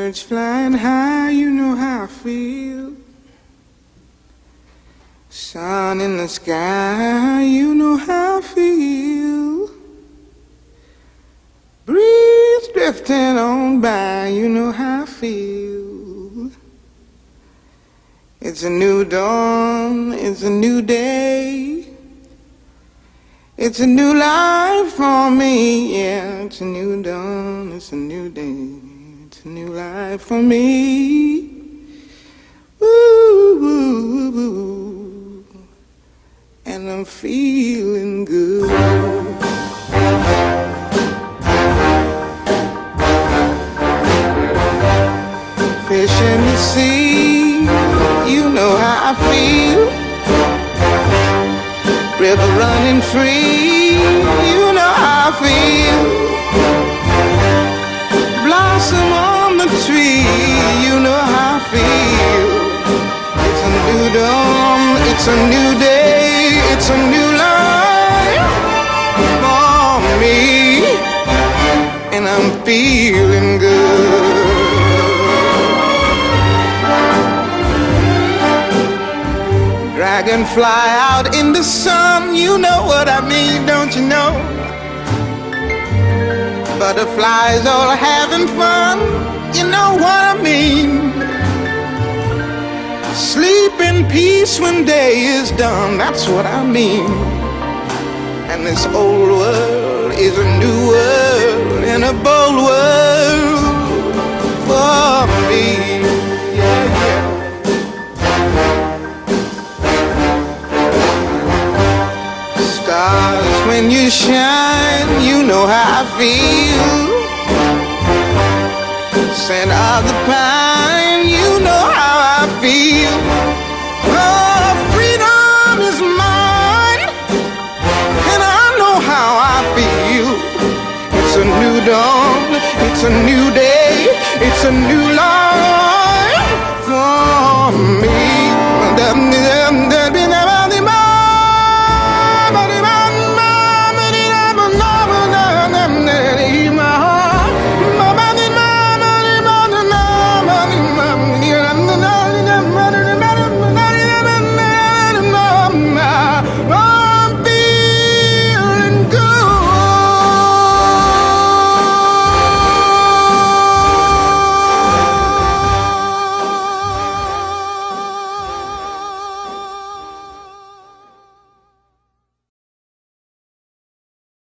Birds flying high, you know how I feel. Sun in the sky, you know how I feel. Breeze drifting on by, you know how I feel. It's a new dawn, it's a new day. It's a new life for me, yeah. It's a new dawn, it's a new day. It's a new life for me. Woo, woo, woo. And I'm feeling good. Fish in the sea, you know how I feel. River running free, you know how I feel. Blossom on the tree, you know how I feel. It's a new dawn, it's a new day, it's a new life for me. And I'm feeling good. Dragonfly out in the sun, you know what I mean, don't you know? Butterflies all having fun, you know what I mean. Sleep in peace when day is done, that's what I mean. And this old world is a new world and a bold world for me. Yeah, yeah. Stars, when you shine, you know how I feel. Scent of the pine, you know how I feel. Oh, freedom is mine, and I know how I feel. It's a new dawn, it's a new day, it's a new life for me.